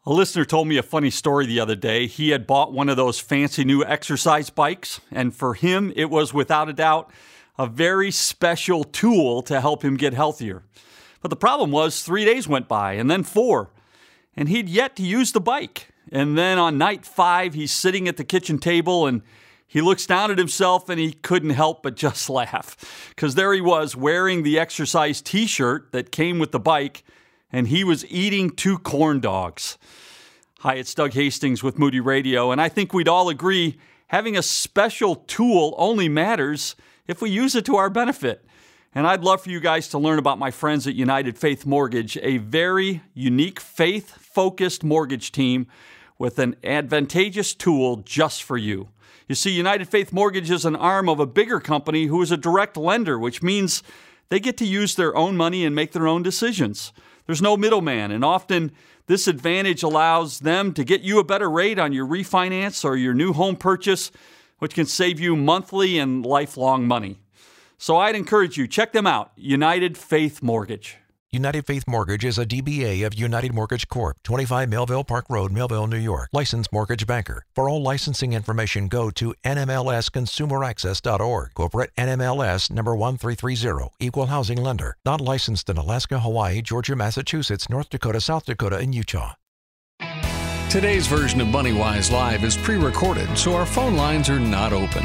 A listener told me a funny story the other day. He had bought one of those fancy new exercise bikes, and for him, it was without a doubt a very special tool to help him get healthier. But the problem was 3 days went by, and then 4, and he'd yet to use the bike. And then on night 5, he's sitting at the kitchen table, and he looks down at himself, and he couldn't help but just laugh. Because there he was, wearing the exercise t-shirt that came with the bike, and he was eating 2 corn dogs. Hi, it's Doug Hastings with Moody Radio, and I think we'd all agree having a special tool only matters if we use it to our benefit. And I'd love for you guys to learn about my friends at United Faith Mortgage, a very unique faith-focused mortgage team with an advantageous tool just for you. You see, United Faith Mortgage is an arm of a bigger company who is a direct lender, which means they get to use their own money and make their own decisions. There's no middleman, and often this advantage allows them to get you a better rate on your refinance or your new home purchase, which can save you monthly and lifelong money. So I'd encourage you, check them out, United Faith Mortgage. United Faith Mortgage is a DBA of United Mortgage Corp., 25 Melville Park Road, Melville, New York. Licensed mortgage banker. For all licensing information, go to nmlsconsumeraccess.org. Corporate NMLS number 1330. Equal housing lender. Not licensed in Alaska, Hawaii, Georgia, Massachusetts, North Dakota, South Dakota, and Utah. Today's version of MoneyWise Live is pre-recorded, so our phone lines are not open.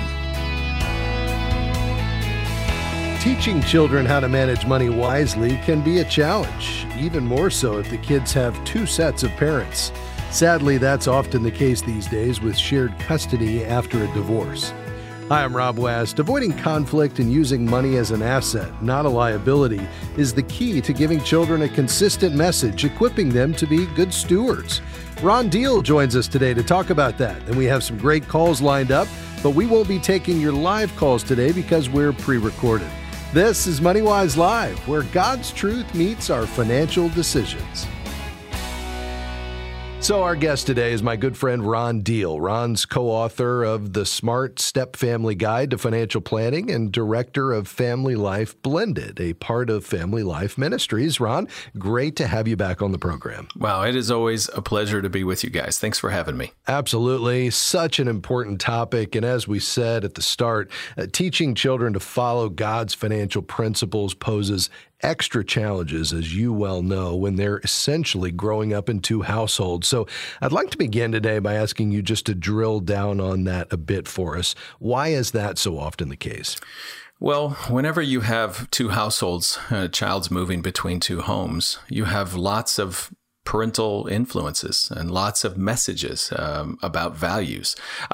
Teaching children how to manage money wisely can be a challenge, even more so if the kids have 2 sets of parents. Sadly, that's often the case these days with shared custody after a divorce. Hi, I'm Rob West. Avoiding conflict and using money as an asset, not a liability, is the key to giving children a consistent message, equipping them to be good stewards. Ron Deal joins us today to talk about that, and we have some great calls lined up, but we won't be taking your live calls today because we're pre-recorded. This is MoneyWise Live, where God's truth meets our financial decisions. So our guest today is my good friend Ron Deal. Ron's co-author of The Smart Step Family Guide to Financial Planning and director of Family Life Blended, a part of Family Life Ministries. Ron, great to have you back on the program. Wow, it is always a pleasure to be with you guys. Thanks for having me. Absolutely. Such an important topic. And as we said at the start, teaching children to follow God's financial principles poses extra challenges, as you well know, when they're essentially growing up in 2 households. So I'd like to begin today by asking you just to drill down on that a bit for us. Why is that so often the case? Well, whenever you have 2 households, a child's moving between 2 homes, you have lots of parental influences and lots of messages about values.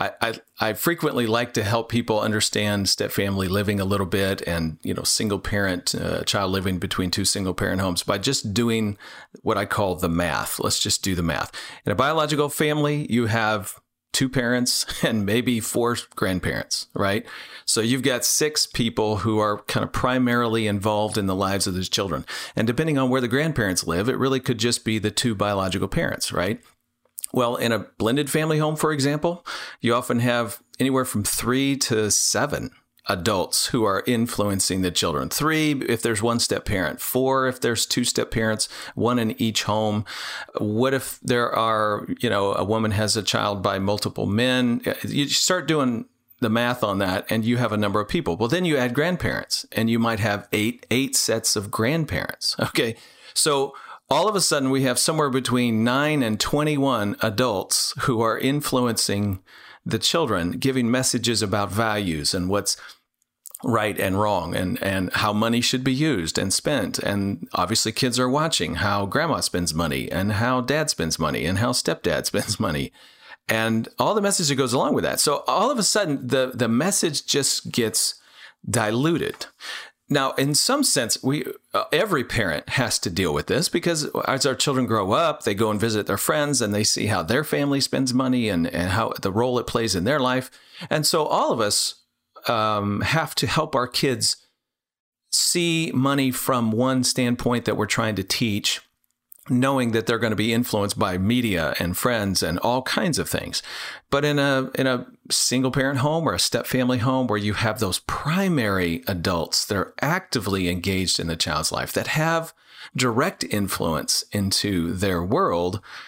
I frequently like to help people understand step family living a little bit and, single parent child living between 2 single parent homes by just doing what I call the math. Let's just do the math. In a biological family, you have 2 parents and maybe 4 grandparents, right? So you've got 6 people who are kind of primarily involved in the lives of those children. And depending on where the grandparents live, it really could just be the 2 biological parents, right? Well, in a blended family home, for example, you often have anywhere from 3 to 7 adults who are influencing the children. 3 if there's 1 step parent, 4 if there's 2 step parents, 1 in each home. What if there are, a woman has a child by multiple men? You start doing the math on that and you have a number of people. Well, then you add grandparents and you might have 8 sets of grandparents. Okay. So all of a sudden we have somewhere between 9 and 21 adults who are influencing the children, giving messages about values and what's right and wrong and how money should be used and spent. And obviously kids are watching how grandma spends money and how dad spends money and how stepdad spends money and all the message that goes along with that. So all of a sudden the message just gets diluted. Now, in some sense, every parent has to deal with this because as our children grow up, they go and visit their friends and they see how their family spends money and how the role it plays in their life. And so all of us have to help our kids see money from one standpoint that we're trying to teach, knowing that they're going to be influenced by media and friends and all kinds of things. But in a single parent home or a step family home where you have those primary adults that are actively engaged in the child's life, that have direct influence into their world,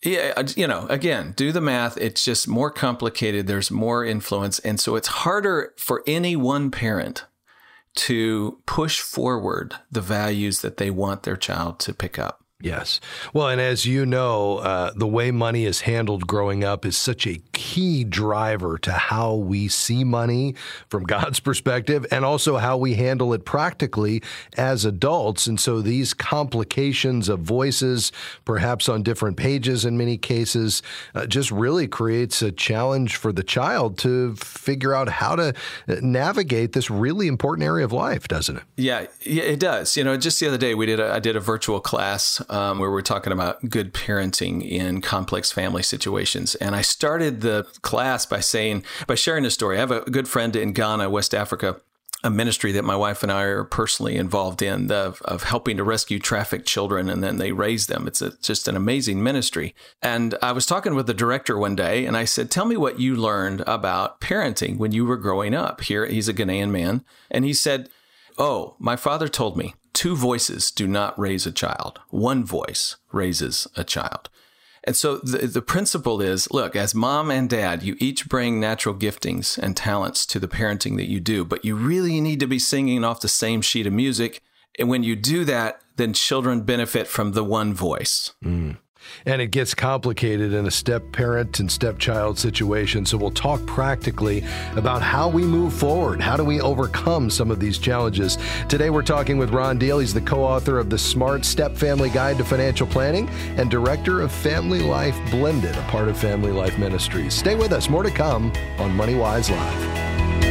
Yeah, again, do the math. It's just more complicated. There's more influence. And so it's harder for any one parent to push forward the values that they want their child to pick up. Yes. Well, and as you know, the way money is handled growing up is such a key driver to how we see money from God's perspective and also how we handle it practically as adults. And so these complications of voices, perhaps on different pages in many cases, just really creates a challenge for the child to figure out how to navigate this really important area of life, doesn't it? Yeah, it does. Just the other day, I did a virtual class where we're talking about good parenting in complex family situations. And I started the class by sharing a story. I have a good friend in Ghana, West Africa, a ministry that my wife and I are personally involved in of helping to rescue trafficked children, and then they raise them. It's just an amazing ministry. And I was talking with the director one day, and I said, tell me what you learned about parenting when you were growing up. Here, he's a Ghanaian man. And he said, oh, my father told me, 2 voices do not raise a child. 1 voice raises a child. And so the principle is, look, as mom and dad, you each bring natural giftings and talents to the parenting that you do, but you really need to be singing off the same sheet of music. And when you do that, then children benefit from the 1 voice. And it gets complicated in a step-parent and step-child situation. So we'll talk practically about how we move forward. How do we overcome some of these challenges? Today, we're talking with Ron Deal. He's the co-author of the Smart Step Family Guide to Financial Planning and director of Family Life Blended, a part of Family Life Ministries. Stay with us. More to come on MoneyWise Live.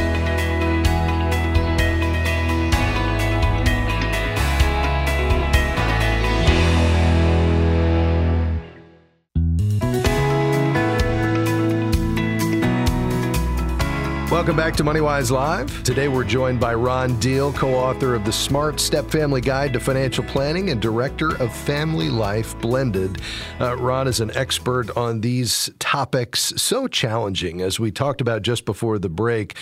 Welcome back to MoneyWise Live. Today we're joined by Ron Deal, co-author of the Smart Step Family Guide to Financial Planning and director of Family Life Blended. Ron is an expert on these topics, so challenging, as we talked about just before the break.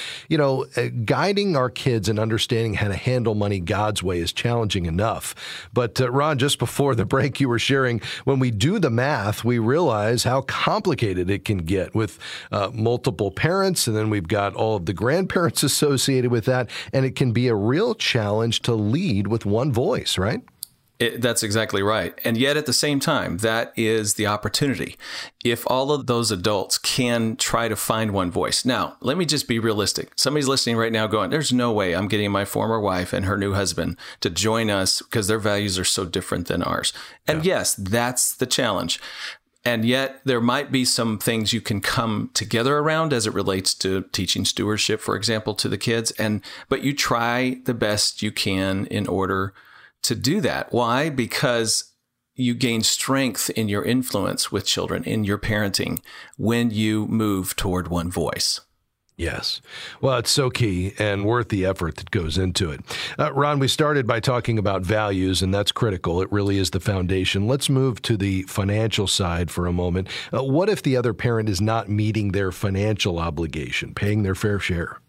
Guiding our kids and understanding how to handle money God's way is challenging enough. But Ron, just before the break, you were sharing, when we do the math, we realize how complicated it can get with multiple parents, and then we've got all of the grandparents associated with that, and it can be a real challenge to lead with 1 voice, right? That's exactly right. And yet at the same time, that is the opportunity. If all of those adults can try to find 1 voice. Now, let me just be realistic. Somebody's listening right now going, there's no way I'm getting my former wife and her new husband to join us because their values are so different than ours. And yes, that's the challenge. And yet there might be some things you can come together around as it relates to teaching stewardship, for example, to the kids. But you try the best you can in order to do that. Why? Because you gain strength in your influence with children, in your parenting, when you move toward 1 voice. Yes. Well, it's so key and worth the effort that goes into it. Ron, we started by talking about values, and that's critical. It really is the foundation. Let's move to the financial side for a moment. What if the other parent is not meeting their financial obligation, paying their fair share?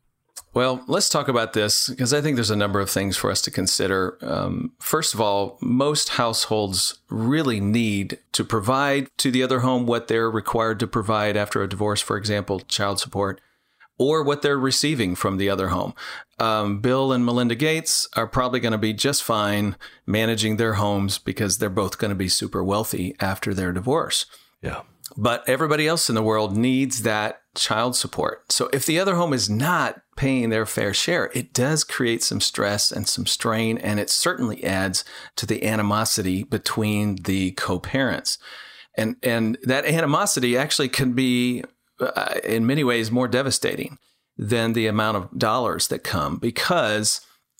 Well, let's talk about this because I think there's a number of things for us to consider. First of all, most households really need to provide to the other home what they're required to provide after a divorce, for example, child support, or what they're receiving from the other home. Bill and Melinda Gates are probably going to be just fine managing their homes because they're both going to be super wealthy after their divorce. Yeah. But everybody else in the world needs that child support. So if the other home is not paying their fair share, it does create some stress and some strain, and it certainly adds to the animosity between the co-parents. And that animosity actually can be, in many ways, more devastating than the amount of dollars that come, because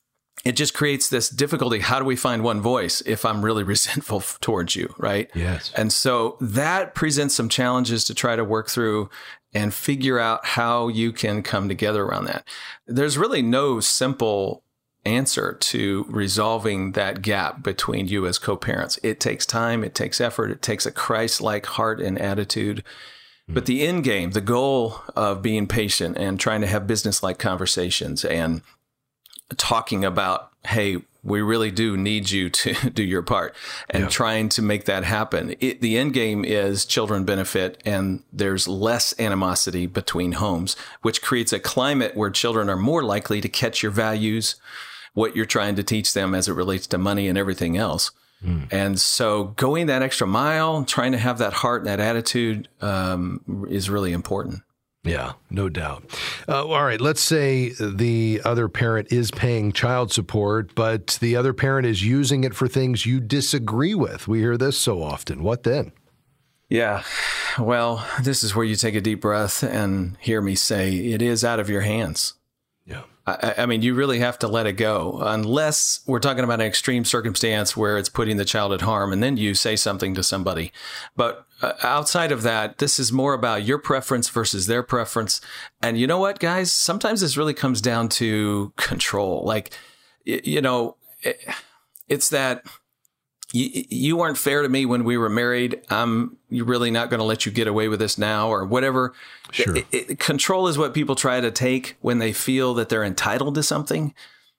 it just creates this difficulty. How do we find 1 voice if I'm really resentful towards you, right? Yes. And so that presents some challenges to try to work through and figure out how you can come together around that. There's really no simple answer to resolving that gap between you as co-parents. It takes time, it takes effort, it takes a Christ-like heart and attitude. But the end game, the goal of being patient and trying to have business-like conversations and talking about, hey, we really do need you to do your part, and trying to make that happen. The end game is children benefit, and there's less animosity between homes, which creates a climate where children are more likely to catch your values, what you're trying to teach them as it relates to money and everything else. And so going that extra mile, trying to have that heart and that attitude is really important. Yeah, no doubt. All right, let's say the other parent is paying child support, but the other parent is using it for things you disagree with. We hear this so often. What then? Yeah, well, this is where you take a deep breath and hear me say it is out of your hands. Yeah. I mean, you really have to let it go, unless we're talking about an extreme circumstance where it's putting the child at harm, and then you say something to somebody. But outside of that, this is more about your preference versus their preference. And you know what, guys? Sometimes this really comes down to control. Like, it's that you weren't fair to me when we were married. You're really not going to let you get away with this now, or whatever. Sure. Control is what people try to take when they feel that they're entitled to something,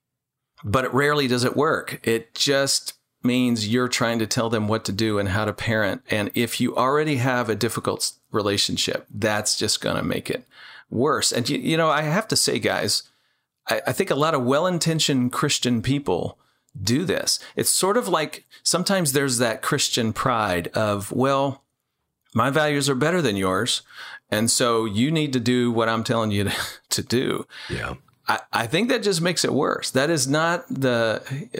but it rarely does it work. It just means you're trying to tell them what to do and how to parent. And if you already have a difficult relationship, that's just going to make it worse. And, I have to say, guys, I think a lot of well-intentioned Christian people do this. It's sort of like sometimes there's that Christian pride of, well, my values are better than yours, and so you need to do what I'm telling you to do. Yeah. I think that just makes it worse. That is not the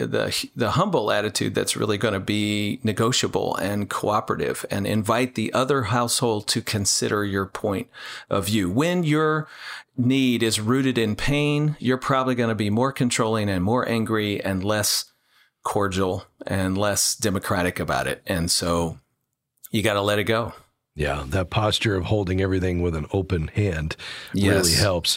humble attitude that's really going to be negotiable and cooperative and invite the other household to consider your point of view. When your need is rooted in pain, you're probably going to be more controlling and more angry and less cordial and less democratic about it. And so you got to let it go. Yeah, that posture of holding everything with an open hand really helps.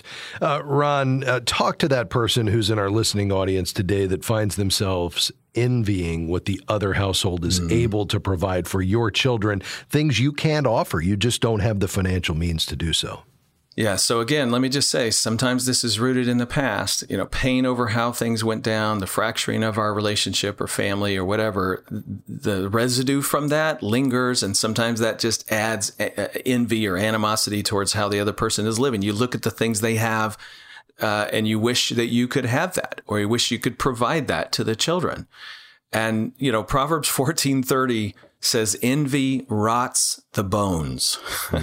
Ron, talk to that person who's in our listening audience today that finds themselves envying what the other household is able to provide for your children, things you can't offer. You just don't have the financial means to do so. Yeah. So again, let me just say, sometimes this is rooted in the past, pain over how things went down, the fracturing of our relationship or family or whatever. The residue from that lingers, and sometimes that just adds envy or animosity towards how the other person is living. You look at the things they have, and you wish that you could have that, or you wish you could provide that to the children. And, Proverbs 14:30 says envy rots the bones.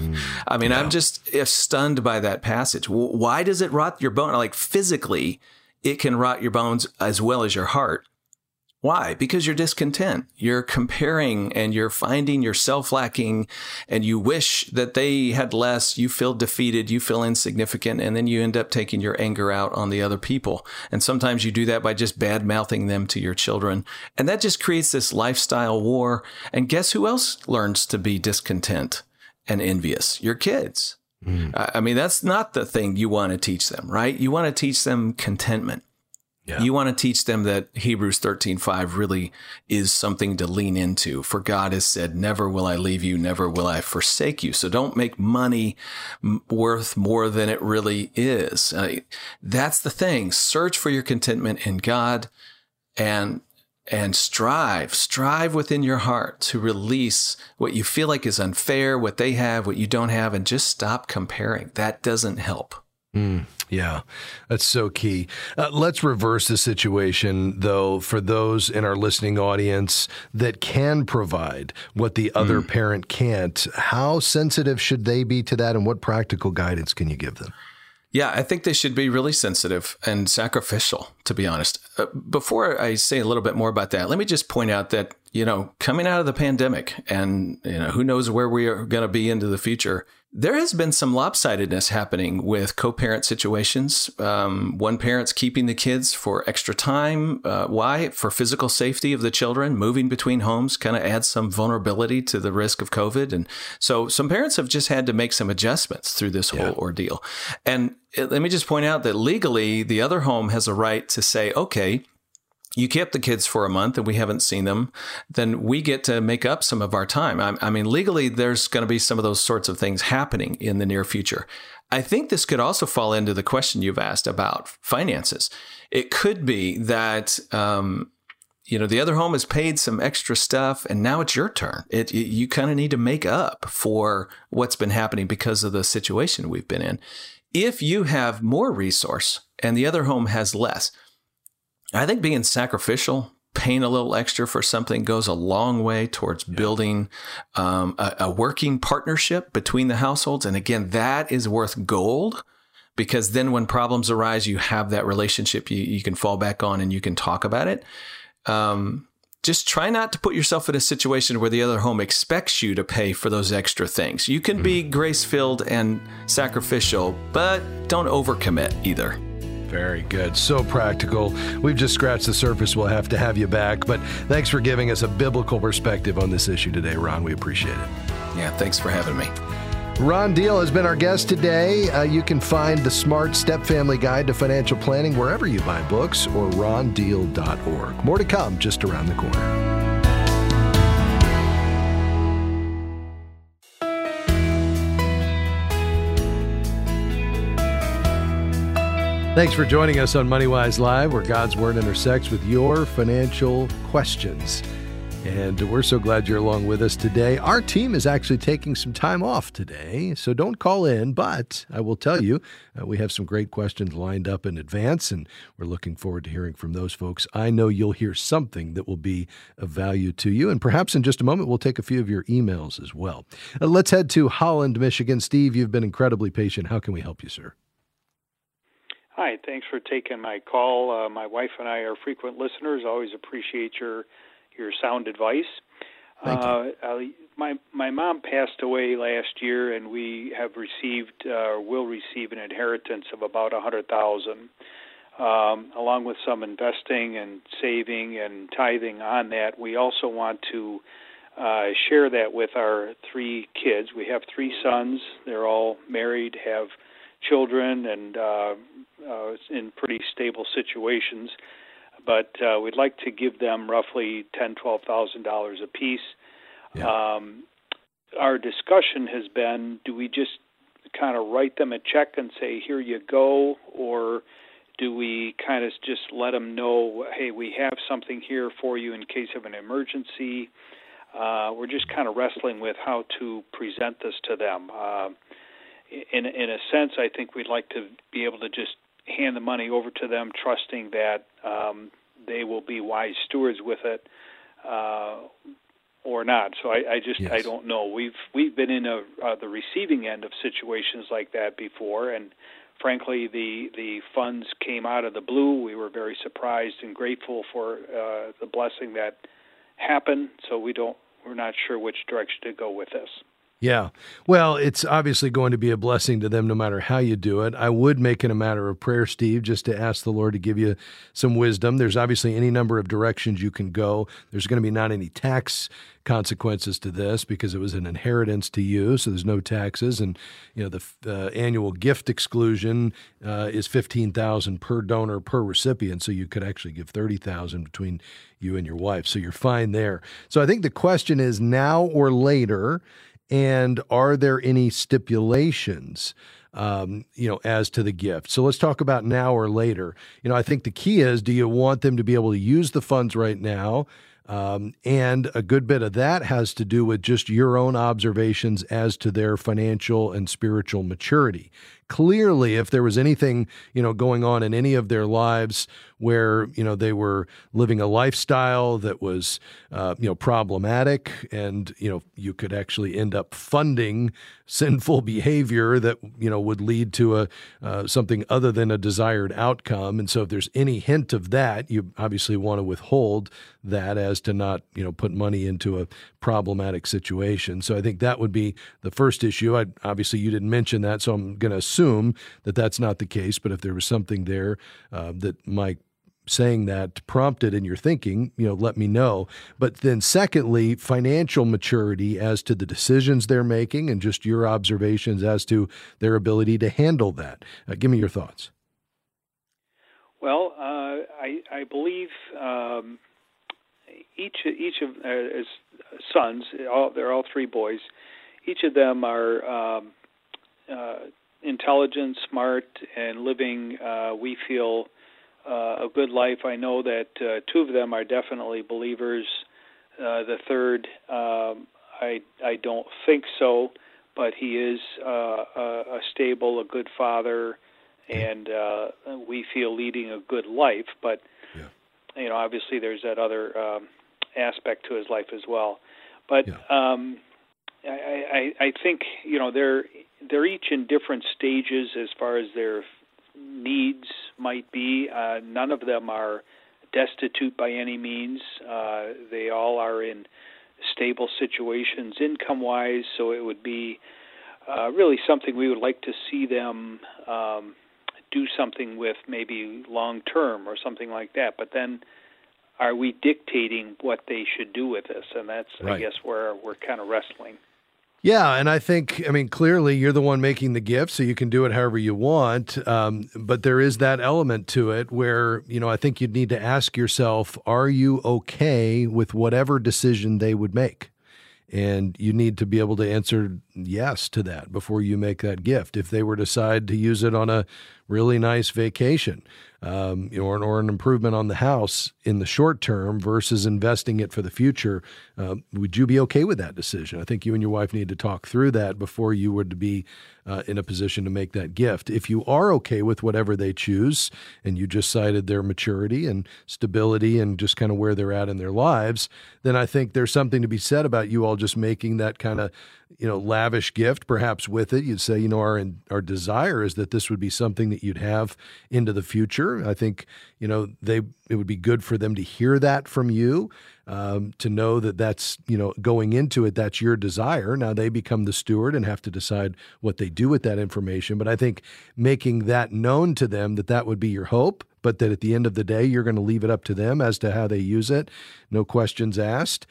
I mean, I'm just stunned by that passage. Why does it rot your bone? Like physically, it can rot your bones as well as your heart. Why? Because you're discontent. You're comparing and you're finding yourself lacking, and you wish that they had less. You feel defeated. You feel insignificant. And then you end up taking your anger out on the other people. And sometimes you do that by just bad mouthing them to your children. And that just creates this lifestyle war. And guess who else learns to be discontent and envious? Your kids. I mean, that's not the thing you want to teach them, right? You want to teach them contentment. Yeah. You want to teach them that Hebrews 13:5 really is something to lean into. For God has said, never will I leave you, never will I forsake you. So don't make money worth more than it really is. That's the thing. Search for your contentment in God and strive within your heart to release what you feel like is unfair, what they have, what you don't have, and just stop comparing. That doesn't help. Yeah, that's so key. Let's reverse the situation, though, for those in our listening audience that can provide what the other parent can't. How sensitive should they be to that, and what practical guidance can you give them? Yeah, I think they should be really sensitive and sacrificial, to be honest. Before I say a little bit more about that, let me just point out that, coming out of the pandemic and, who knows where we are going to be into the future, there has been some lopsidedness happening with co-parent situations. One parent's keeping the kids for extra time. Why? For physical safety of the children. Moving between homes kind of adds some vulnerability to the risk of COVID. And so some parents have just had to make some adjustments through this whole ordeal. And let me just point out that legally, the other home has a right to say, okay, you kept the kids for a month and we haven't seen them, then we get to make up some of our time. I mean, legally, there's going to be some of those sorts of things happening in the near future. I think this could also fall into the question you've asked about finances. It could be that, the other home has paid some extra stuff and now it's your turn. You kind of need to make up for what's been happening because of the situation we've been in. If you have more resource and the other home has less, I think being sacrificial, paying a little extra for something goes a long way towards building a working partnership between the households. And again, that is worth gold, because then when problems arise, you have that relationship you can fall back on and you can talk about it. Just try not to put yourself in a situation where the other home expects you to pay for those extra things. You can be grace-filled and sacrificial, but don't overcommit either. Very good. So practical. We've just scratched the surface. We'll have to have you back. But thanks for giving us a biblical perspective on this issue today, Ron. We appreciate it. Yeah, thanks for having me. Ron Deal has been our guest today. You can find the Smart Step Family Guide to Financial Planning wherever you buy books or rondeal.org. More to come just around the corner. Thanks for joining us on MoneyWise Live, where God's Word intersects with your financial questions. And we're so glad you're along with us today. Our team is actually taking some time off today, so don't call in, but I will tell you, we have some great questions lined up in advance, and we're looking forward to hearing from those folks. I know you'll hear something that will be of value to you, and perhaps in just a moment, we'll take a few of your emails as well. Let's head to Holland, Michigan. Steve, you've been incredibly patient. How can we help you, sir? Hi, thanks for taking my call. My wife and I are frequent listeners. Always appreciate your sound advice. Thank you. My mom passed away last year, and we have received will receive an inheritance of about $100,000, along with some investing and saving and tithing on that. We also want to share that with our 3 kids. We have 3 sons. They're all married, have children, and in pretty stable situations. But we'd like to give them roughly $10,000, $12,000 apiece. Yeah. Our discussion has been, do we just kind of write them a check and say, here you go, or do we kind of just let them know, hey, we have something here for you in case of an emergency? We're just kind of wrestling with how to present this to them. In a sense, I think we'd like to be able to just hand the money over to them, trusting that they will be wise stewards with it, or not. So I don't know. We've been in the receiving end of situations like that before, and frankly, the funds came out of the blue. We were very surprised and grateful for the blessing that happened. So we're not sure which direction to go with this. Yeah. Well, it's obviously going to be a blessing to them no matter how you do it. I would make it a matter of prayer, Steve, just to ask the Lord to give you some wisdom. There's obviously any number of directions you can go. There's going to be not any tax consequences to this because it was an inheritance to you, so there's no taxes. And, the annual gift exclusion is $15,000 per donor per recipient, so you could actually give $30,000 between you and your wife. So you're fine there. So I think the question is now or later. And are there any stipulations, as to the gift? So let's talk about now or later. I think the key is, do you want them to be able to use the funds right now? And a good bit of that has to do with just your own observations as to their financial and spiritual maturity. Clearly, if there was anything, going on in any of their lives where, they were living a lifestyle that was, problematic and, you could actually end up funding sinful behavior that, would lead to something other than a desired outcome. And so if there's any hint of that, you obviously want to withhold that as to not, put money into a problematic situation. So I think that would be the first issue. Obviously, you didn't mention that, so I'm going to assume that that's not the case. But if there was something there that Mike saying that prompted in your thinking, let me know. But then secondly, financial maturity as to the decisions they're making and just your observations as to their ability to handle that. Give me your thoughts. Well, I believe each of his sons, they're all three boys. Each of them are intelligent, smart, and living, we feel, a good life. I know that two of them are definitely believers. The third, I don't think so, but he is a stable, a good father, and we feel leading a good life. But obviously there's that other aspect to his life as well. But I think they're each in different stages as far as their needs might be. None of them are destitute by any means. They all are in stable situations income-wise, so it would be really something we would like to see them do something with, maybe long-term or something like that. But then are we dictating what they should do with this? And that's, I guess, where we're kind of wrestling. Yeah, and I think, clearly you're the one making the gift, so you can do it however you want. But there is that element to it where, I think you'd need to ask yourself, are you okay with whatever decision they would make? And you need to be able to answer yes to that before you make that gift. If they were to decide to use it on a really nice vacation, or an improvement on the house in the short term versus investing it for the future, would you be okay with that decision? I think you and your wife need to talk through that before you would be in a position to make that gift. If you are okay with whatever they choose and you just cited their maturity and stability and just kind of where they're at in their lives, then I think there's something to be said about you all just making that kind of lavish gift. Perhaps with it, you'd say, our desire is that this would be something that you'd have into the future. I think, it would be good for them to hear that from you, to know that that's, going into it, that's your desire. Now they become the steward and have to decide what they do with that information. But I think making that known to them that would be your hope, but that at the end of the day, you're going to leave it up to them as to how they use it. No questions asked.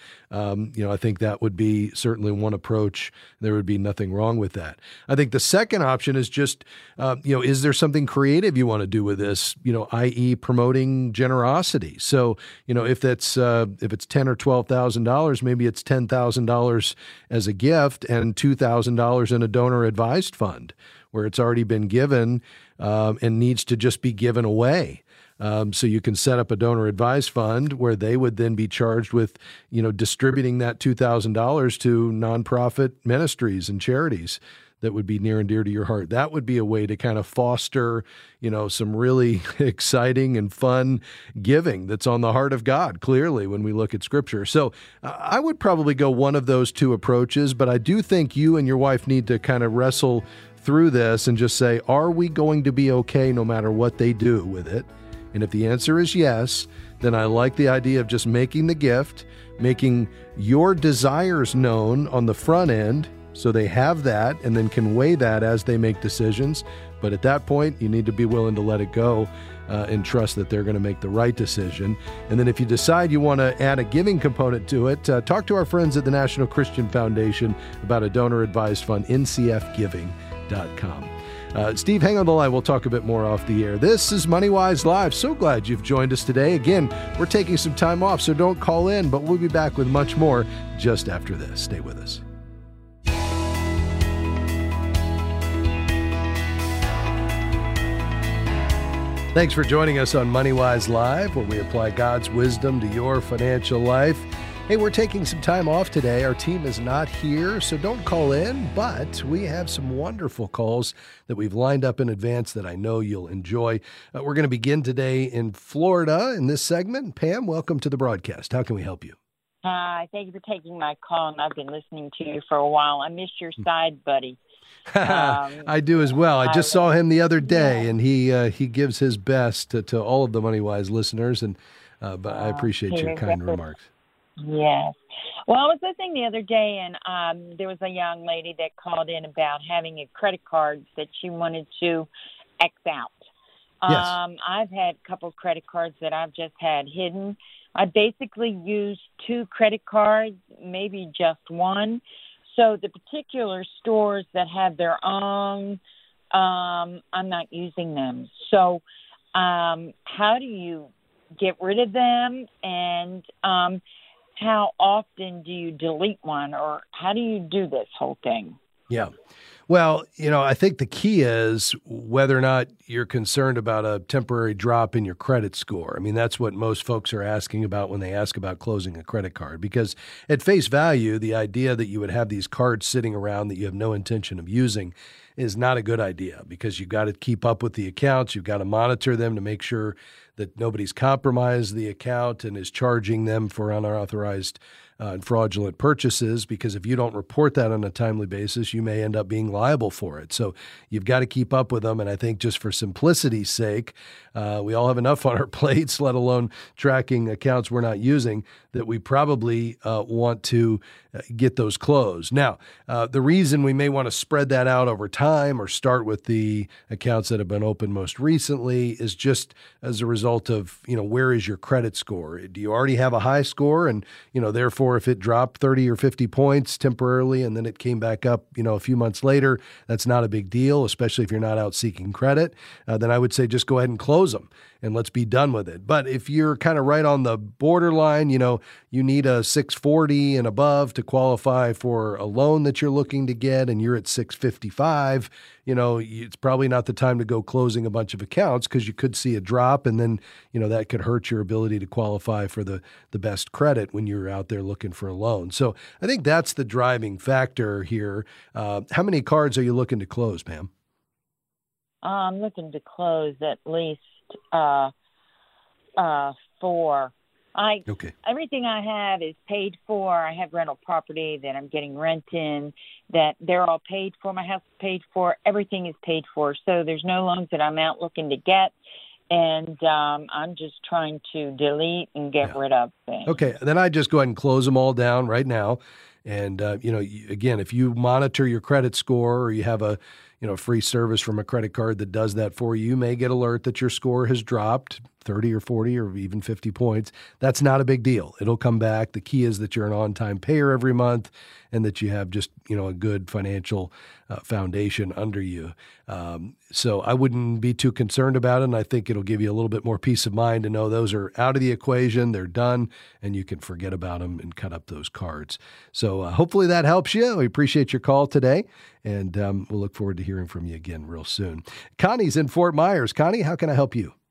I think that would be certainly one approach. There would be nothing wrong with that. I think the second option is just, is there something creative you want to do with this, i.e. promoting generosity? So, if it's $10,000 or $12,000, maybe it's $10,000 as a gift and $2,000 in a donor advised fund where it's already been given and needs to just be given away. So you can set up a donor advised fund where they would then be charged with, distributing that $2,000 to nonprofit ministries and charities that would be near and dear to your heart. That would be a way to kind of foster, some really exciting and fun giving that's on the heart of God, clearly, when we look at Scripture. So I would probably go one of those two approaches, but I do think you and your wife need to kind of wrestle through this and just say, are we going to be okay no matter what they do with it? And if the answer is yes, then I like the idea of just making the gift, making your desires known on the front end so they have that and then can weigh that as they make decisions. But at that point, you need to be willing to let it go and trust that they're going to make the right decision. And then if you decide you want to add a giving component to it, talk to our friends at the National Christian Foundation about a donor advised fund, ncfgiving.com. Steve, hang on the line. We'll talk a bit more off the air. This is MoneyWise Live. So glad you've joined us today. Again, we're taking some time off, so don't call in, but we'll be back with much more just after this. Stay with us. Thanks for joining us on MoneyWise Live, where we apply God's wisdom to your financial life. Hey, we're taking some time off today. Our team is not here, so don't call in, but we have some wonderful calls that we've lined up in advance that I know you'll enjoy. We're going to begin today in Florida in this segment. Pam, welcome to the broadcast. How can we help you? Hi, thank you for taking my call, and I've been listening to you for a while. I missed your side buddy. I do as well. I just saw him the other day, and he gives his best to all of the MoneyWise listeners, and but I appreciate your kind remarks. Yes. Well, I was listening the other day, and there was a young lady that called in about having a credit card that she wanted to X out. Yes. I've had a couple of credit cards that I've just had hidden. I basically used 2 credit cards, maybe just one. So the particular stores that have their own, I'm not using them. So how do you get rid of them, and how often do you delete one, or how do you do this whole thing? Yeah. Well, I think the key is whether or not you're concerned about a temporary drop in your credit score. I mean, that's what most folks are asking about when they ask about closing a credit card, because at face value, the idea that you would have these cards sitting around that you have no intention of using is not a good idea, because you've got to keep up with the accounts. You've got to monitor them to make sure that nobody's compromised the account and is charging them for unauthorized and fraudulent purchases, because if you don't report that on a timely basis, you may end up being liable for it. So you've got to keep up with them. And I think just for simplicity's sake, we all have enough on our plates, let alone tracking accounts we're not using, that we probably want to get those closed. Now, the reason we may want to spread that out over time or start with the accounts that have been opened most recently is just as a result of, where is your credit score? Do you already have a high score? And, therefore, if it dropped 30 or 50 points temporarily and then it came back up, a few months later, that's not a big deal, especially if you're not out seeking credit. Then I would say just go ahead and close them and let's be done with it. But if you're kind of right on the borderline, you need a 640 and above to qualify for a loan that you're looking to get, and you're at 655, it's probably not the time to go closing a bunch of accounts, because you could see a drop, and then, that could hurt your ability to qualify for the best credit when you're out there looking for a loan. So I think that's the driving factor here. How many cards are you looking to close, Pam? I'm looking to close at least 4. Everything I have is paid for. I have rental property that I'm getting rent in, that they're all paid for. My house is paid for. Everything is paid for. So there's no loans that I'm out looking to get. And I'm just trying to delete and get rid of things. Okay. Then I just go ahead and close them all down right now. And, again, if you monitor your credit score, or you have a free service from a credit card that does that for you, you may get alert that your score has dropped 30 or 40 or even 50 points. That's not a big deal. It'll come back. The key is that you're an on-time payer every month, and that you have just, a good financial foundation under you. So I wouldn't be too concerned about it. And I think it'll give you a little bit more peace of mind to know those are out of the equation. They're done, and you can forget about them and cut up those cards. So hopefully that helps you. We appreciate your call today, and we'll look forward to hearing from you again real soon. Connie's in Fort Myers. Connie, how can I help you?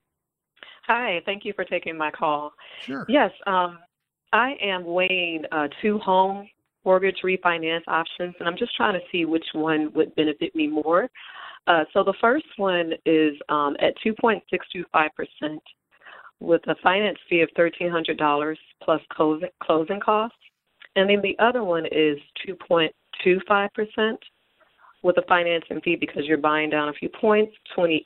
Hi, thank you for taking my call. Sure. Yes, I am weighing 2 home mortgage refinance options, and I'm just trying to see which one would benefit me more. So the first one is at 2.625% with a finance fee of $1,300 plus closing costs. And then the other one is 2.25% with a financing fee, because you're buying down a few points,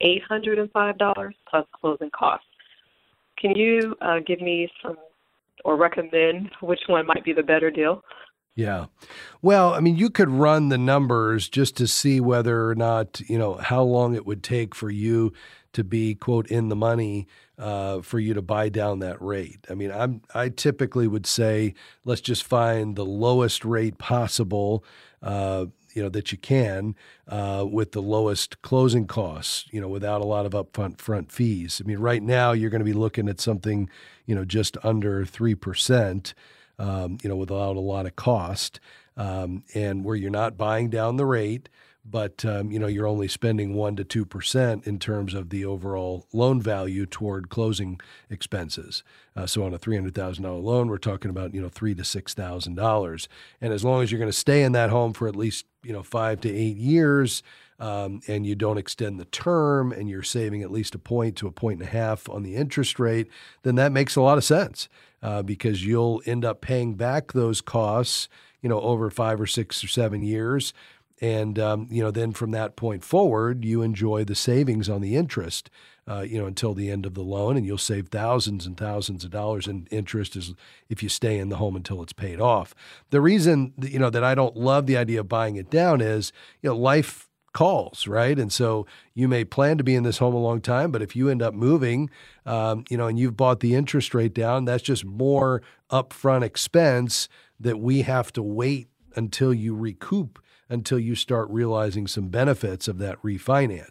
$2,805 plus closing costs. Can you give me some, or recommend which one might be the better deal? Yeah. Well, I mean, you could run the numbers just to see whether or not, how long it would take for you to be, quote, in the money for you to buy down that rate. I mean, I typically would say, let's just find the lowest rate possible, that you can, with the lowest closing costs, without a lot of upfront fees. I mean, right now you're going to be looking at something, just under 3%, without a lot of cost, and where you're not buying down the rate, but, you're only spending 1 to 2% in terms of the overall loan value toward closing expenses. So on a $300,000 loan, we're talking about, $3,000 to $6,000. And as long as you're going to stay in that home for at least, 5 to 8 years, and you don't extend the term, and you're saving at least 1 point to 1.5 points on the interest rate, then that makes a lot of sense, because you'll end up paying back those costs, over 5 or 6 or 7 years. And, then from that point forward, you enjoy the savings on the interest, until the end of the loan, and you'll save thousands and thousands of dollars in interest if you stay in the home until it's paid off. The reason, that I don't love the idea of buying it down is, life calls, right? And so you may plan to be in this home a long time, but if you end up moving, and you've bought the interest rate down, that's just more upfront expense that we have to wait until you recoup, until you start realizing some benefits of that refinance.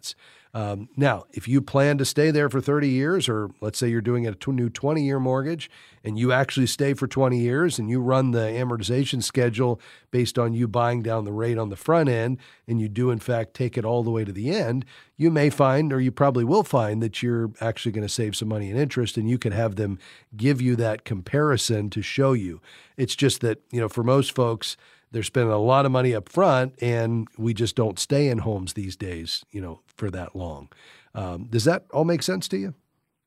Now, if you plan to stay there for 30 years, or let's say you're doing a new 20-year mortgage and you actually stay for 20 years and you run the amortization schedule based on you buying down the rate on the front end, and you do in fact take it all the way to the end, you may find, or you probably will find, that you're actually going to save some money in interest, and you can have them give you that comparison to show you. It's just that, for most folks, they're spending a lot of money up front, and we just don't stay in homes these days, for that long. Does that all make sense to you?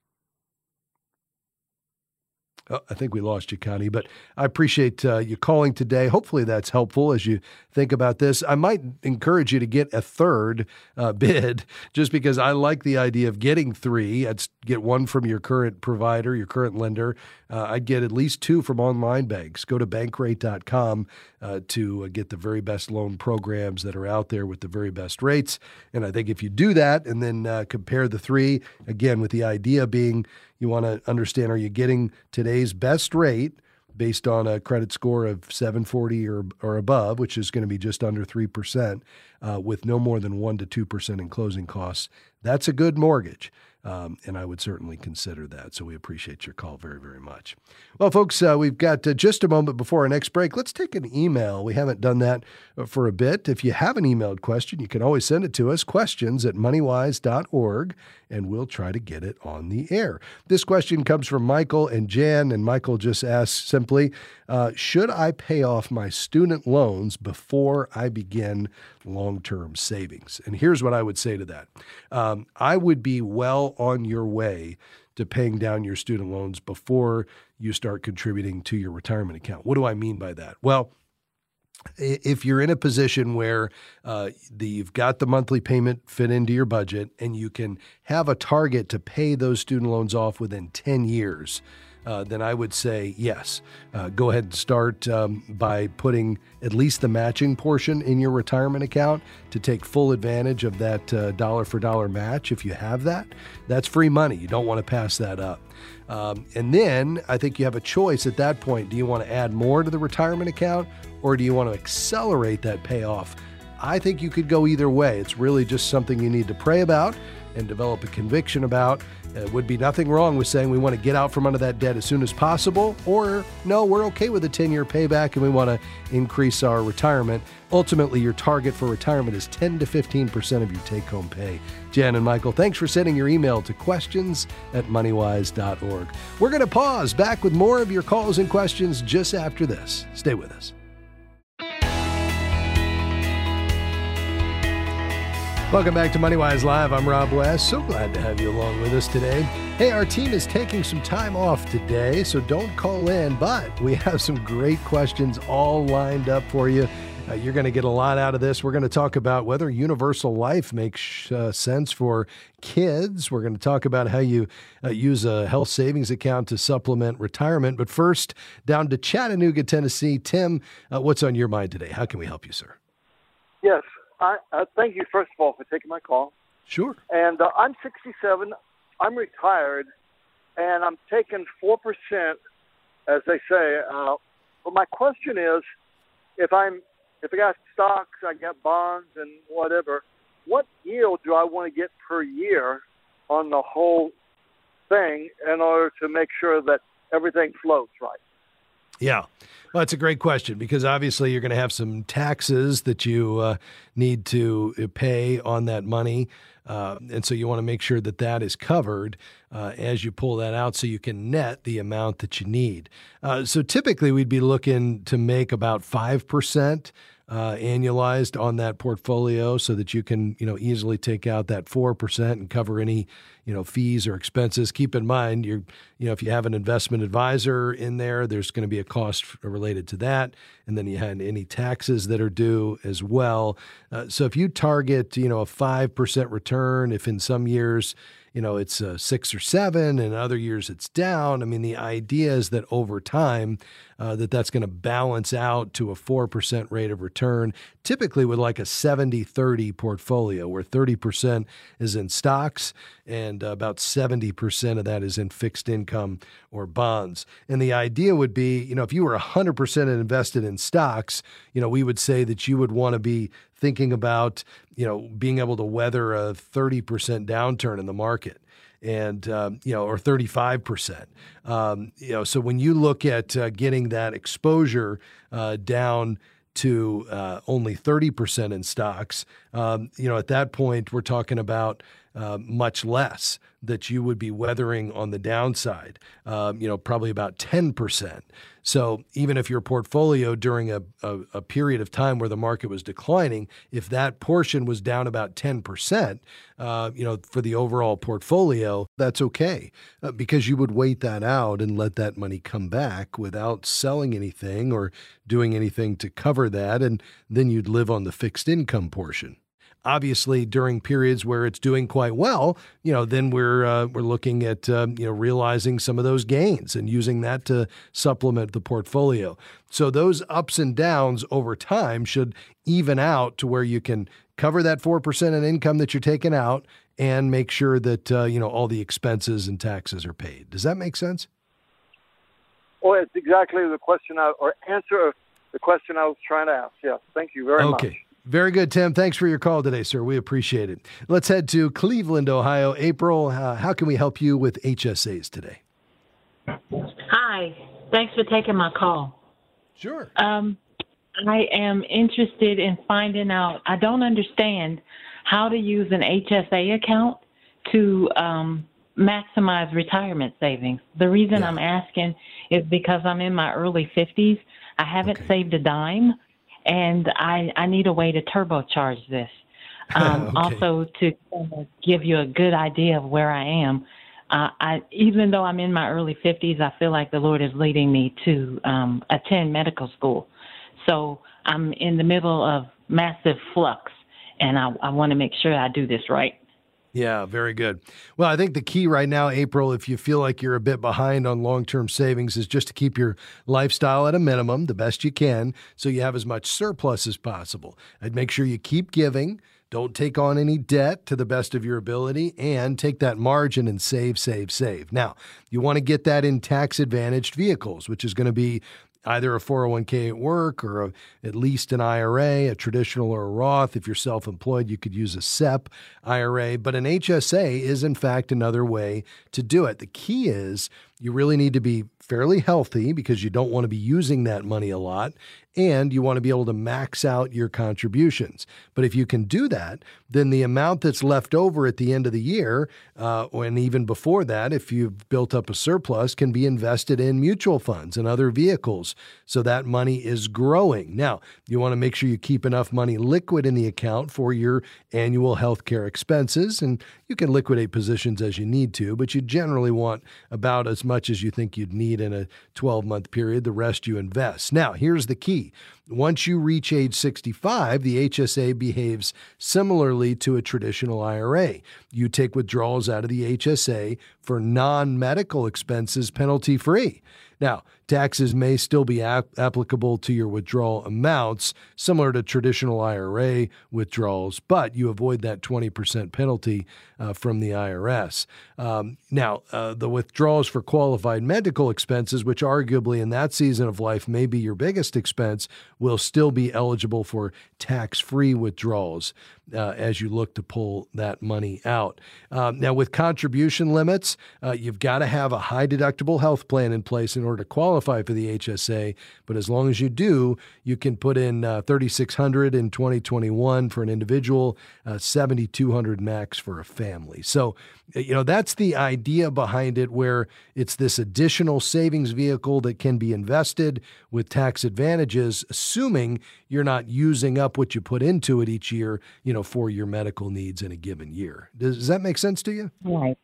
Oh, I think we lost you, Connie, but I appreciate you calling today. Hopefully that's helpful as you think about this. I might encourage you to get a third bid, just because I like the idea of getting 3. I'd get 1 from your current provider, your current lender. I'd get at least 2 from online banks. Go to bankrate.com to get the very best loan programs that are out there with the very best rates. And I think if you do that and then compare the 3, again, with the idea being you want to understand, are you getting today's best rate based on a credit score of 740 or above, which is going to be just under 3%, with no more than 1 to 2% in closing costs? That's a good mortgage. And I would certainly consider that. So we appreciate your call very, very much. Well, folks, we've got just a moment before our next break. Let's take an email. We haven't done that for a bit. If you have an emailed question, you can always send it to us, questions@moneywise.org, and we'll try to get it on the air. This question comes from Michael and Jan, and Michael just asks simply, should I pay off my student loans before I begin long-term savings? And here's what I would say to that. I would be well on your way to paying down your student loans before you start contributing to your retirement account. What do I mean by that? Well, if you're in a position where you've got the monthly payment fit into your budget and you can have a target to pay those student loans off within 10 years, then I would say yes. Go ahead and start by putting at least the matching portion in your retirement account to take full advantage of that dollar-for-dollar match. If you have that, that's free money. You don't want to pass that up. And then I think you have a choice at that point. Do you want to add more to the retirement account, or do you want to accelerate that payoff? I think you could go either way. It's really just something you need to pray about and develop a conviction about. It would be nothing wrong with saying we want to get out from under that debt as soon as possible, or no, we're okay with a 10-year payback and we want to increase our retirement. Ultimately, your target for retirement is 10 to 15% of your take-home pay. Jan and Michael, thanks for sending your email to questions@moneywise.org. We're going to pause. Back with more of your calls and questions just after this. Stay with us. Welcome back to MoneyWise Live. I'm Rob West. So glad to have you along with us today. Hey, our team is taking some time off today, so don't call in, but we have some great questions all lined up for you. You're going to get a lot out of this. We're going to talk about whether universal life makes sense for kids. We're going to talk about how you use a health savings account to supplement retirement. But first, down to Chattanooga, Tennessee. Tim, what's on your mind today? How can we help you, sir? Yes. Thank you, first of all, for taking my call. Sure. And I'm 67. I'm retired, and I'm taking 4%, as they say. But my question is, if I got stocks, I got bonds, and whatever, what yield do I want to get per year on the whole thing in order to make sure that everything flows right? Yeah. Well, that's a great question, because obviously you're going to have some taxes that you need to pay on that money. And so you want to make sure that that is covered as you pull that out so you can net the amount that you need. So typically we'd be looking to make about 5% annualized on that portfolio so that you can, easily take out that 4% and cover any, fees or expenses. Keep in mind, if you have an investment advisor in there, there's going to be a cost related to that. And then you have any taxes that are due as well. So if you target, a 5% return, if in some years, it's 6 or 7, and other years it's down. I mean, the idea is that over time, that's going to balance out to a 4% rate of return, typically with like a 70-30 portfolio where 30% is in stocks and about 70% of that is in fixed income or bonds. And the idea would be, if you were 100% invested in stocks, we would say that you would want to be thinking about, being able to weather a 30% downturn in the market. And, or 35%. So when you look at getting that exposure down to only 30% in stocks, at that point, we're talking about much less that you would be weathering on the downside, probably about 10%. So even if your portfolio during a period of time where the market was declining, if that portion was down about 10%, for the overall portfolio, that's okay because you would wait that out and let that money come back without selling anything or doing anything to cover that. And then you'd live on the fixed income portion. Obviously, during periods where it's doing quite well, then we're looking at realizing some of those gains and using that to supplement the portfolio. So those ups and downs over time should even out to where you can cover that 4% in income that you're taking out and make sure that all the expenses and taxes are paid. Does that make sense? Well, it's exactly the question answer of the question I was trying to ask. Yes, thank you very much. Okay. Very good, Tim. Thanks for your call today, sir. We appreciate it. Let's head to Cleveland, Ohio. April, how can we help you with HSAs today? Hi. Thanks for taking my call. Sure. I am interested in finding out. I don't understand how to use an HSA account to maximize retirement savings. The reason I'm asking is because I'm in my early 50s. I haven't saved a dime. And I need a way to turbocharge this. Also, to give you a good idea of where I am, even though I'm in my early 50s, I feel like the Lord is leading me to attend medical school. So I'm in the middle of massive flux, and I want to make sure I do this right. Yeah, very good. Well, I think the key right now, April, if you feel like you're a bit behind on long-term savings, is just to keep your lifestyle at a minimum, the best you can, so you have as much surplus as possible. I'd make sure you keep giving, don't take on any debt to the best of your ability, and take that margin and save. Now, you want to get that in tax-advantaged vehicles, which is going to be either a 401k at work or at least an IRA, a traditional or a Roth. If you're self-employed, you could use a SEP IRA. But an HSA is, in fact, another way to do it. The key is you really need to be fairly healthy because you don't want to be using that money a lot, and you want to be able to max out your contributions. But if you can do that, then the amount that's left over at the end of the year, and even before that, if you've built up a surplus, can be invested in mutual funds and other vehicles. So that money is growing. Now, you want to make sure you keep enough money liquid in the account for your annual healthcare expenses, and you can liquidate positions as you need to, but you generally want about as much as you think you'd need in a 12-month period. The rest you invest. Now, here's the key. Once you reach age 65, the HSA behaves similarly to a traditional IRA. You take withdrawals out of the HSA for non-medical expenses penalty-free. Now, taxes may still be applicable to your withdrawal amounts, similar to traditional IRA withdrawals, but you avoid that 20% penalty from the IRS. Now, the withdrawals for qualified medical expenses, which arguably in that season of life may be your biggest expense, will still be eligible for tax-free withdrawals as you look to pull that money out. Now, with contribution limits, you've got to have a high deductible health plan in place in order to qualify for the HSA. But as long as you do, you can put in $3,600 in 2021 for an individual, $7,200 max for a family. So, that's the idea behind it, where it's this additional savings vehicle that can be invested with tax advantages, assuming you're not using up what you put into it each year, for your medical needs in a given year. Does that make sense to you? Right.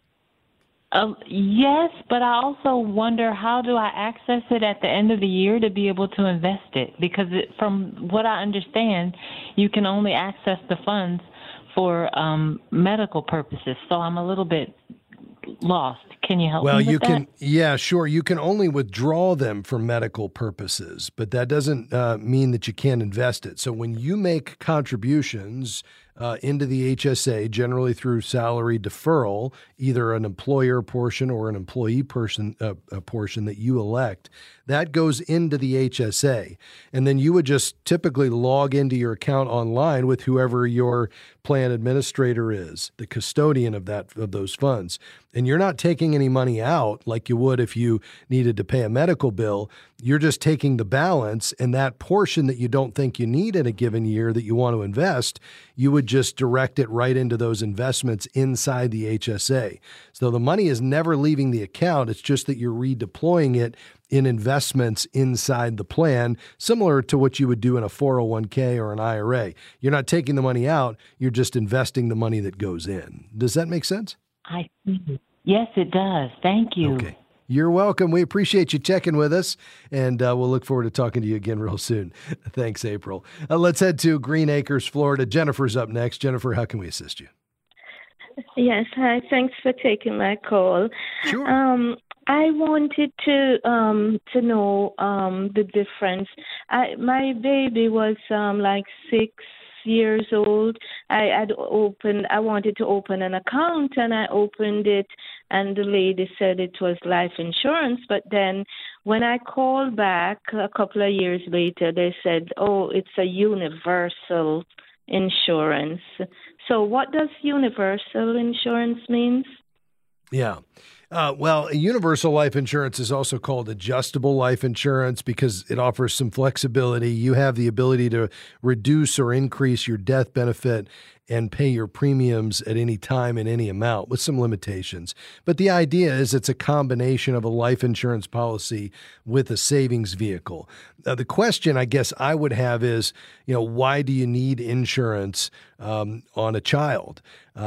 Yes, but I also wonder, how do I access it at the end of the year to be able to invest it? Because from what I understand, you can only access the funds for medical purposes. So I'm a little bit lost. Can you help me Well, with you that? can, yeah, sure. You can only withdraw them for medical purposes, but that doesn't mean that you can't invest it. So when you make contributions into the HSA, generally through salary deferral, either an employer portion or an employee portion that you elect, that goes into the HSA. And then you would just typically log into your account online with whoever your plan administrator is, the custodian of those funds. And you're not taking any money out like you would if you needed to pay a medical bill. You're just taking the balance, and that portion that you don't think you need in a given year that you want to invest, you would just direct it right into those investments inside the HSA. So the money is never leaving the account. It's just that you're redeploying it in investments inside the plan, similar to what you would do in a 401k or an IRA. You're not taking the money out. You're just investing the money that goes in. Does that make sense? I see. Yes, it does. Thank you. Okay. You're welcome. We appreciate you checking with us, and we'll look forward to talking to you again real soon. Thanks, April. Let's head to Green Acres, Florida. Jennifer's up next. Jennifer, how can we assist you? Yes, hi. Thanks for taking my call. Sure. I wanted to know the difference. My baby was like 6 years old. I wanted to open an account, and I opened it, and the lady said it was life insurance. But then when I called back a couple of years later, they said, oh, it's a universal insurance. So what does universal insurance mean? Yeah. Well, universal life insurance is also called adjustable life insurance because it offers some flexibility. You have the ability to reduce or increase your death benefit and pay your premiums at any time in any amount with some limitations. But the idea is it's a combination of a life insurance policy with a savings vehicle. The question I guess I would have is, why do you need insurance on a child?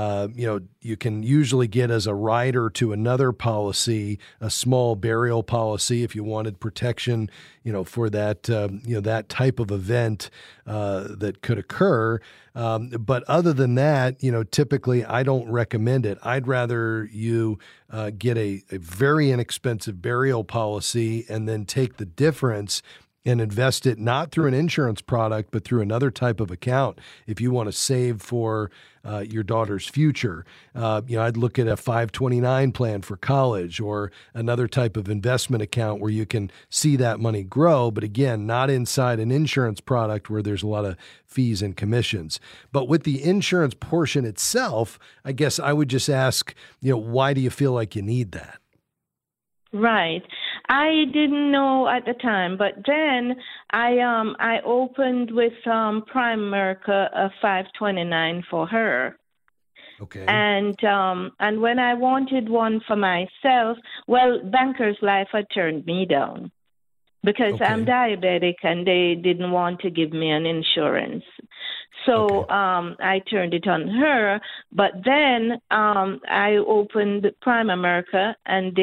You can usually get as a rider to another policy, a small burial policy if you wanted protection, for that, that type of event that could occur. But other than that, typically I don't recommend it. I'd rather you get a very inexpensive burial policy and then take the difference and invest it not through an insurance product, but through another type of account. If you want to save for your daughter's future, I'd look at a 529 plan for college or another type of investment account where you can see that money grow. But again, not inside an insurance product where there's a lot of fees and commissions. But with the insurance portion itself, I guess I would just ask, why do you feel like you need that? Right. I didn't know at the time, but then I opened with Primerica a 529 for her. Okay. And when I wanted one for myself, Bankers Life had turned me down because I'm diabetic and they didn't want to give me an insurance. So I turned it on her, but then I opened Primerica, and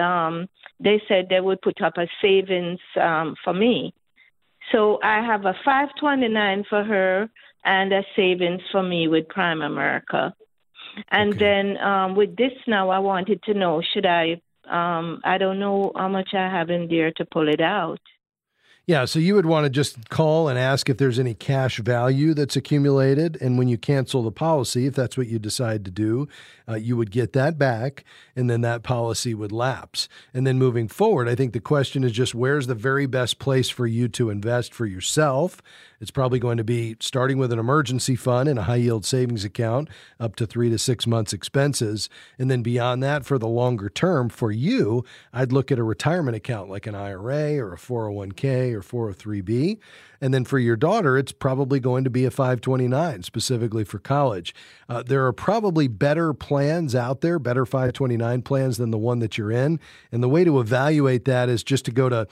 they said they would put up a savings for me. So I have a 529 for her and a savings for me with Primerica. And then with this now, I wanted to know, should I don't know how much I have in there to pull it out. Yeah, so you would want to just call and ask if there's any cash value that's accumulated. And when you cancel the policy, if that's what you decide to do, you would get that back, and then that policy would lapse. And then moving forward, I think the question is just where's the very best place for you to invest for yourself? It's probably going to be starting with an emergency fund in a high-yield savings account up to 3 to 6 months expenses. And then beyond that, for the longer term, for you, I'd look at a retirement account like an IRA or a 401k or 403b. And then for your daughter, it's probably going to be a 529, specifically for college. There are probably better plans out there, better 529 plans than the one that you're in. And the way to evaluate that is just to go to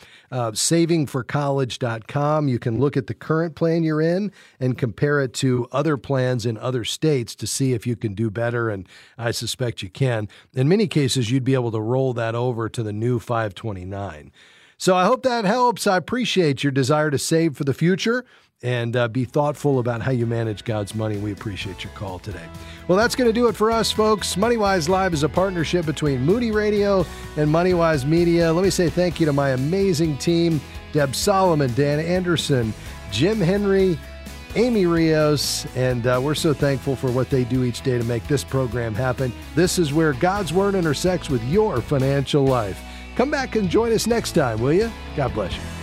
savingforcollege.com. You can look at the current plan you're in and compare it to other plans in other states to see if you can do better. And I suspect you can. In many cases, you'd be able to roll that over to the new 529. So I hope that helps. I appreciate your desire to save for the future. and be thoughtful about how you manage God's money. We appreciate your call today. Well, that's going to do it for us, folks. MoneyWise Live is a partnership between Moody Radio and MoneyWise Media. Let me say thank you to my amazing team, Deb Solomon, Dan Anderson, Jim Henry, Amy Rios, and we're so thankful for what they do each day to make this program happen. This is where God's Word intersects with your financial life. Come back and join us next time, will you? God bless you.